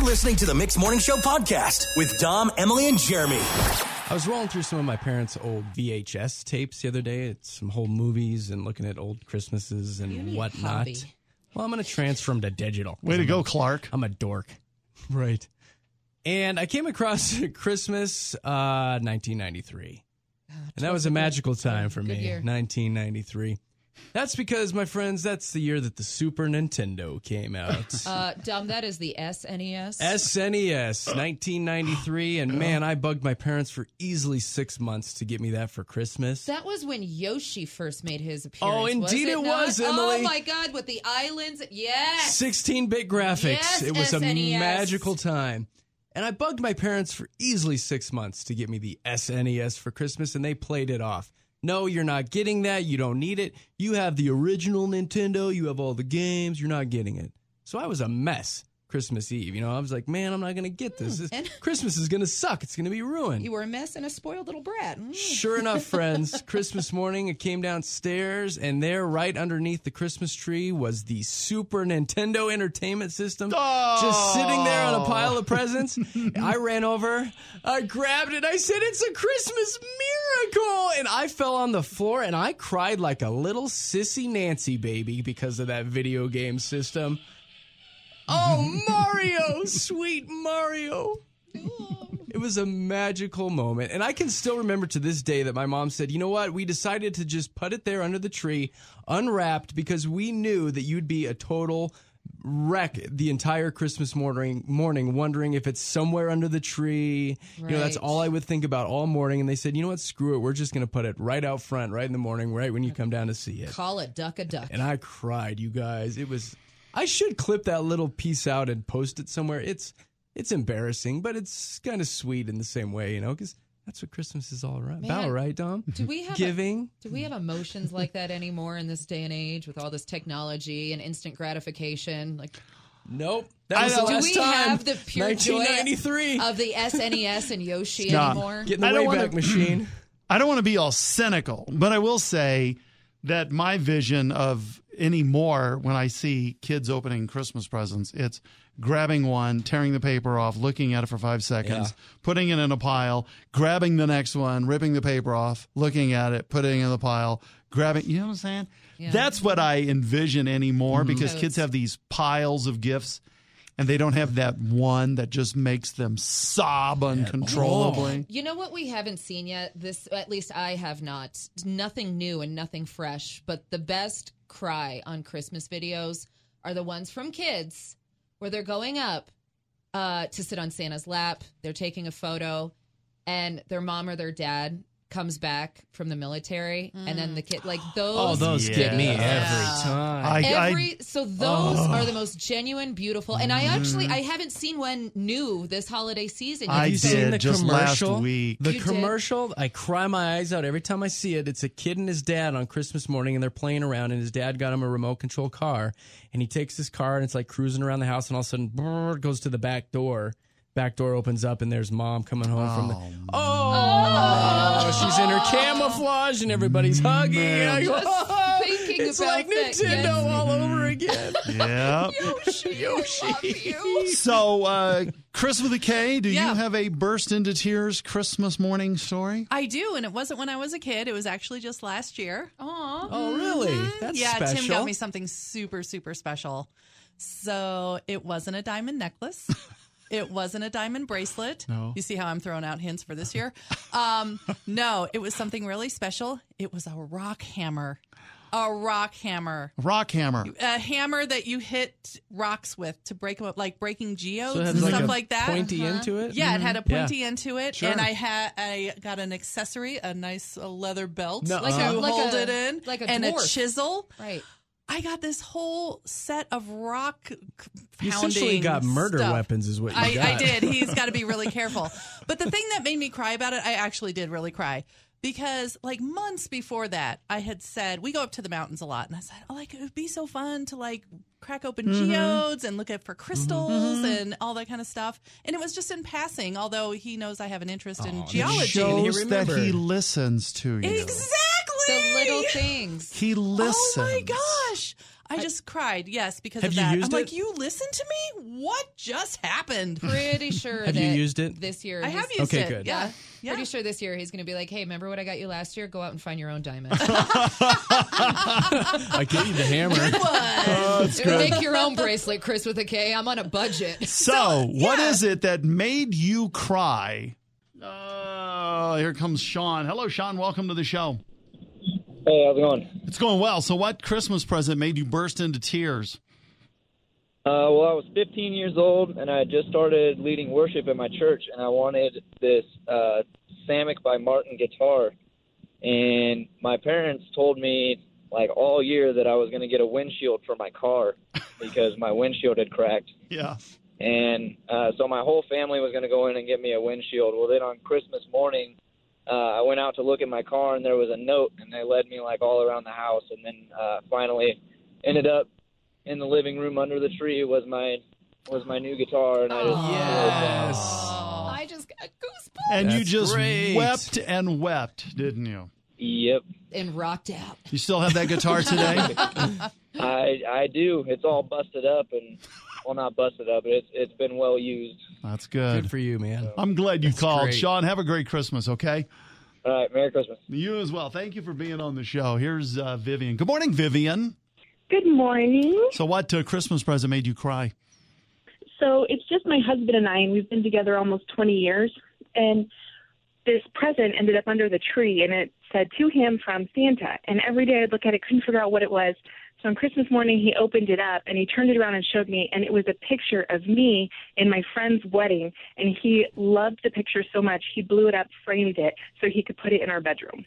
You're listening to the Mixed Morning Show podcast with Dom, Emily, and Jeremy. I was rolling through some of my parents' old VHS tapes the other day. It's some whole movies and looking at old Christmases and whatnot. Well, I'm going to transfer them to digital. Way to go, Clark. I'm a dork. Right. And I came across Christmas 1993. And that was a magical time for me, 1993. That's because, my friends, that's the year that the Super Nintendo came out. Dom, that is the SNES. SNES, 1993. And man, I bugged my parents for easily 6 months to get me that for Christmas. That was when Yoshi first made his appearance. Oh, indeed it was, Emily. Oh, my God, with the islands. Yes. 16-bit graphics. Yes, it was SNES. a magical time. And I bugged my parents for easily 6 months to get me the SNES for Christmas, and they played it off. No, you're not getting that. You don't need it. You have the original Nintendo. You have all the games. You're not getting it. So I was a mess Christmas Eve. I was like, man, I'm not going to get this. Christmas is going to suck. It's going to be ruined. You were a mess and a spoiled little brat. Sure enough, friends, Christmas morning, I came downstairs, and there, right underneath the Christmas tree, was the Super Nintendo Entertainment System. Just sitting there on a pile of presents. I ran over, I grabbed it, I said, it's a Christmas miracle! And I fell on the floor, and I cried like a little sissy Nancy baby because of that video game system. Oh, Mario! Sweet Mario! It was a magical moment. And I can still remember to this day that my mom said, you know what? We decided to just put it there under the tree, unwrapped, because we knew that you'd be a total wreck the entire Christmas morning wondering if it's somewhere under the tree. Right. That's all I would think about all morning. And they said, you know what? Screw it. We're just going to put it right out front, right in the morning, right when you come down to see it. Call it duck a duck. And I cried, you guys. I should clip that little piece out and post it somewhere. It's embarrassing, but it's kind of sweet in the same way, because that's what Christmas is all about, right, Dom? Do we have giving? Do we have emotions like that anymore in this day and age with all this technology and instant gratification? Nope. That was the do last we time. have the pure 1993 joy of the SNES and Yoshi anymore? Get in the Wayback Machine. I don't want to be all cynical, but I will say that my vision of anymore when I see kids opening Christmas presents, it's grabbing one, tearing the paper off, looking at it for 5 seconds, putting it in a pile, grabbing the next one, ripping the paper off, looking at it, putting it in the pile, grabbing, you know what I'm saying? Yeah. That's what I envision anymore because kids have these piles of gifts and they don't have that one that just makes them sob uncontrollably. You know what we haven't seen yet? At least I have not. Nothing new and nothing fresh, but the best cry on Christmas videos are the ones from kids where they're going up to sit on Santa's lap, they're taking a photo, and their mom or their dad comes back from the military, and then the kid, like those. Oh, those get me every time. So those are the most genuine, beautiful. And I haven't seen one new this holiday season. I Have you seen the just commercial? last week. The commercial, I cry my eyes out every time I see it. It's a kid and his dad on Christmas morning, and they're playing around, and his dad got him a remote control car, and he takes his car, and it's like cruising around the house, and all of a sudden, brrr, goes to the back door. Back door opens up, and there's mom coming home from the... she's in her camouflage, and everybody's hugging. I go, it's like Nintendo all over again. Yeah. Yoshi. So, Chris with a K, do you have a burst into tears Christmas morning story? I do, and it wasn't when I was a kid. It was actually just last year. Aw. Oh, really? That's special. Tim got me something super, super special. So it wasn't a diamond necklace. It wasn't a diamond bracelet. No. You see how I'm throwing out hints for this year? No, it was something really special. It was a rock hammer. A rock hammer. Rock hammer. A hammer that you hit rocks with to break them up, like breaking geodes So it and has stuff a like that. pointy end to it? Yeah, it had a pointy end to it. Sure. And I got an accessory, a nice leather belt No, to hold it in. like a and dwarf. a chisel. Right. I got this whole set of rock You pounding essentially got murder stuff. weapons is what you got. I did. He's got to be really careful. But the thing that made me cry about it, I actually did really cry. Because like months before that, I had said, we go up to the mountains a lot. And I said, it would be so fun to like crack open geodes and look for crystals and all that kind of stuff. And it was just in passing, although he knows I have an interest in geology. Shows that he listens to you. Exactly. The little things. He listens. Oh my gosh. I just cried, yes, because Have of you that. used I'm like, it? you listened to me? What just happened? Pretty sure Have that you used it? this year. I he's- have used Okay, it. good. Yeah. Pretty sure this year he's going to be like, hey, remember what I got you last year? Go out and find your own diamond. I gave you the hammer. Make your own bracelet, Chris, with a K. I'm on a budget. So, what is it that made you cry? Here comes Sean. Hello, Sean. Welcome to the show. Hey, how's it going? It's going well. So, what Christmas present made you burst into tears? Well, I was 15 years old, and I had just started leading worship at my church, and I wanted this Samick by Martin guitar. And my parents told me, like, all year that I was going to get a windshield for my car because my windshield had cracked. Yeah. And so my whole family was going to go in and get me a windshield. Well, then on Christmas morning, I went out to look at my car, and there was a note, and they led me, like, all around the house. And then finally ended up in the living room under the tree was my new guitar. And I just Yes. I just got goosebumps. And you That's just great. wept and wept, didn't you? Yep, And rocked out. You still have that guitar today? I do. It's all busted up, and well, not busted up, but it's been well used. That's good. Good for you, man. I'm glad you called. great. Sean, have a great Christmas, okay? All right, Merry Christmas. You as well. Thank you for being on the show. Here's Vivian. Good morning, Vivian. Good morning. So what Christmas present made you cry? So it's just my husband and I, and we've been together almost 20 years. And this present ended up under the tree, and it said to him from Santa. And every day I'd look at it, couldn't figure out what it was. So on Christmas morning, he opened it up, and he turned it around and showed me, and it was a picture of me in my friend's wedding. And he loved the picture so much, he blew it up, framed it, so he could put it in our bedroom.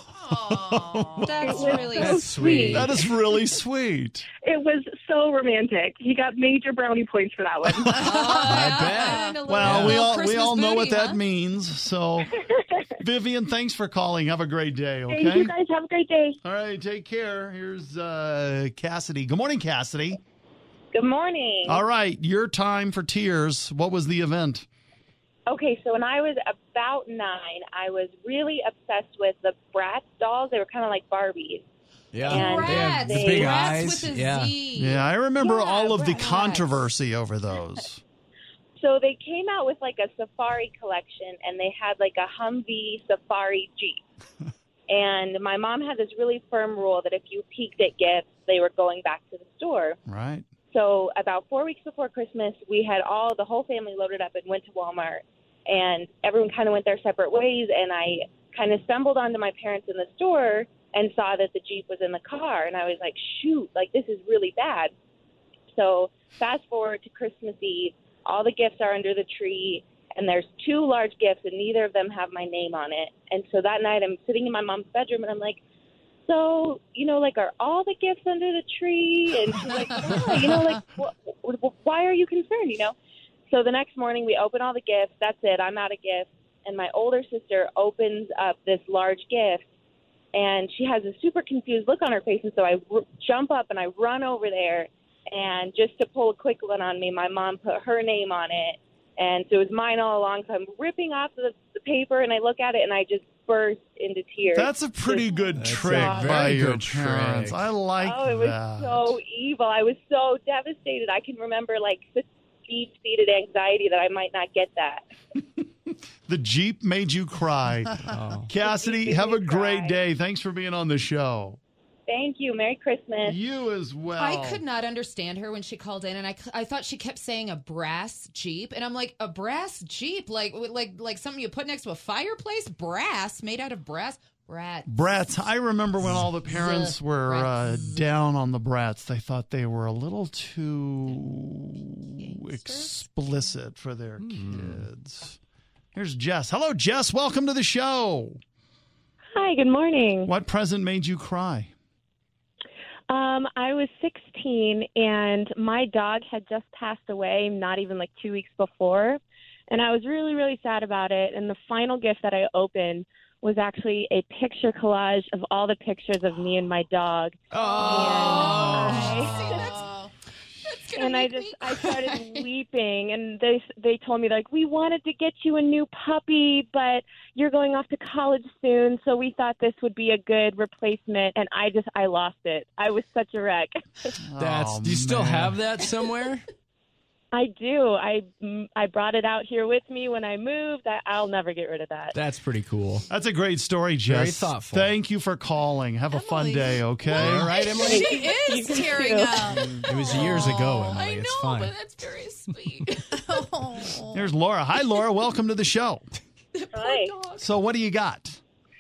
That's was really so That's sweet. That is really sweet. It was so romantic. He got major brownie points for that one. I bet. Well, Yeah. we all know what that means. So, Vivian, thanks for calling. Have a great day, okay? Thank you guys. Have a great day. All right, take care. Here's Cassidy. Good morning, Cassidy. Good morning. All right, your time for tears. What was the event? Okay, so when I was about 9, I was really obsessed with the Bratz dolls. They were kind of like Barbies. Yeah. And They have the they- big Rats eyes. with a Yeah. Z. Yeah, I remember Yeah, all of the Bratz. controversy over those. So they came out with like a safari collection, and they had like a Humvee safari Jeep. And my mom had this really firm rule that if you peeked at gifts, they were going back to the store. Right. So about 4 weeks before Christmas, we had the whole family loaded up and went to Walmart, and everyone kind of went their separate ways. And I kind of stumbled onto my parents in the store and saw that the Jeep was in the car, and I was like, shoot, like this is really bad. So fast forward to Christmas Eve, all the gifts are under the tree, and there's 2 large gifts, and neither of them have my name on it. And so that night I'm sitting in my mom's bedroom, and I'm like, so, like, are all the gifts under the tree? And she's like, yeah, like, why are you concerned, So the next morning we open all the gifts. That's it. I'm out of gifts. And my older sister opens up this large gift, and she has a super confused look on her face. And so I jump up and I run over there. And just to pull a quick one on me, my mom put her name on it. And so it was mine all along. So I'm ripping off the paper, and I look at it, and I just burst into tears. That's a pretty good That's trick a by very your good parents. trick. I like Oh, it was that. so evil. I was so devastated. I can remember like such deep-seated anxiety that I might not get that. The Jeep made you cry. Oh. Cassidy, made have me a great cry. day. Thanks for being on the show. Thank you. Merry Christmas. You as well. I could not understand her when she called in, and I thought she kept saying a brass Jeep, and I'm like, a brass Jeep, like something you put next to a fireplace, brass made out of brass. Bratz. I remember when all the parents were Bratz. down on the Bratz. They thought they were a little too explicit for their kids. Here's Jess. Hello, Jess. Welcome to the show. Hi, good morning. What present made you cry? I was 16, and my dog had just passed away not even like 2 weeks before, and I was really, really sad about it. And the final gift that I opened was actually a picture collage of all the pictures of me and my dog. That's gonna And I started weeping, and they told me, like, we wanted to get you a new puppy, but you're going off to college soon, so we thought this would be a good replacement, and I lost it. I was such a wreck. Do you still have that somewhere? I do. I brought it out here with me when I moved. I'll never get rid of that. That's pretty cool. That's a great story, Jess. Very thoughtful. Thank you for calling. Have a fun day, okay? All right, Emily? She is tearing up. It was years ago, Emily. I know, It's fine. but that's very sweet. Here's Laura. Hi, Laura. Welcome to the show. Hi. So what do you got?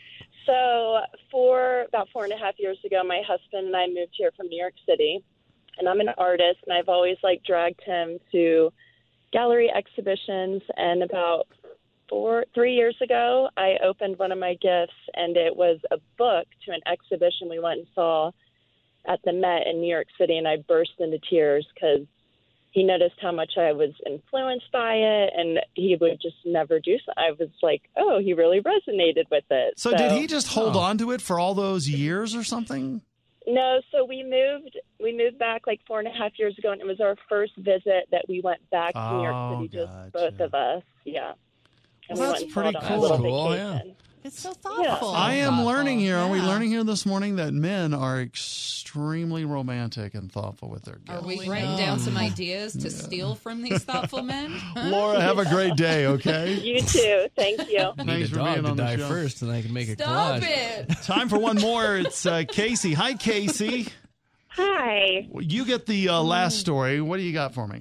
So about 4.5 years ago, my husband and I moved here from New York City. And I'm an artist, and I've always dragged him to gallery exhibitions. And about 3 years ago, I opened one of my gifts, and it was a book to an exhibition we went and saw at the Met in New York City. And I burst into tears because he noticed how much I was influenced by it, and he would just never do so. I was like, oh, he really resonated with it. So did he just hold on to it for all those years or something? No, so we moved back 4.5 years ago, and it was our first visit that we went back to New York City, just both of us. Yeah. And Well, we that's went and pretty saw it on cool. a little Cool, vacation. It's so thoughtful. I am learning here. Are we Yeah. learning here this morning that men are extremely romantic and thoughtful with their Are gifts? we writing down some ideas to steal from these thoughtful men? Laura, have a great day, okay? You too. Thank you. I need Thanks a for dog being to on the die show. first, and I can make a Stop collage. it. Time for one more. It's Casey. Hi, Casey. Hi. You get the last story. What do you got for me?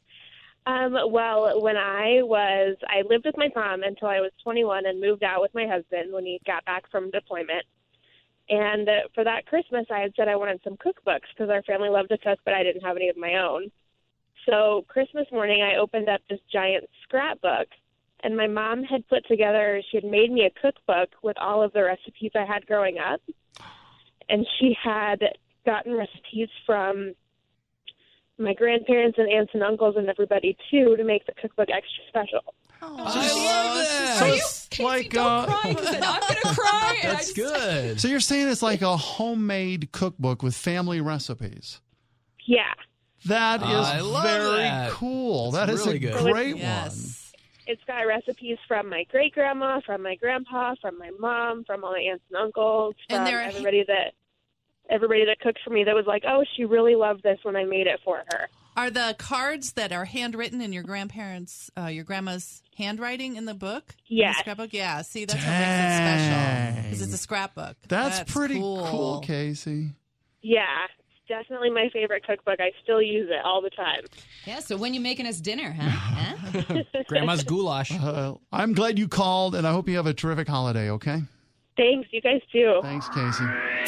Well, when I lived with my mom until I was 21 and moved out with my husband when he got back from deployment. And for that Christmas, I had said I wanted some cookbooks because our family loved to cook, but I didn't have any of my own. So Christmas morning, I opened up this giant scrapbook, and my mom had put together, she had made me a cookbook with all of the recipes I had growing up. And she had gotten recipes from my grandparents and aunts and uncles and everybody, too, to make the cookbook extra special. I love that. So Are you, it's Casey, like don't cry because then I'm going to cry. And That's good. So you're saying it's like a homemade cookbook with family recipes. Yeah. That is I love very that. cool. That's That is really a good. great one. Yes. It's got recipes from my great-grandma, from my grandpa, from my mom, from all my aunts and uncles, And from they're- everybody that cooked for me that was like, oh, she really loved this when I made it for her. Are the cards that are handwritten in your grandma's handwriting in the book? In the Yes. scrapbook? Yeah. See, that's what makes it special. Because it's a scrapbook. That's pretty cool, Casey. Yeah, it's definitely my favorite cookbook. I still use it all the time. Yeah, so when you making us dinner, huh? Grandma's goulash. I'm glad you called, and I hope you have a terrific holiday, okay? Thanks, you guys too. Thanks, Casey.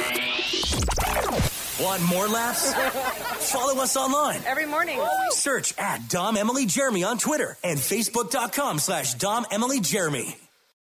Want more laughs? Follow us online. Every morning. Search at Dom Emily Jeremy on Twitter and Facebook.com/Dom Emily Jeremy.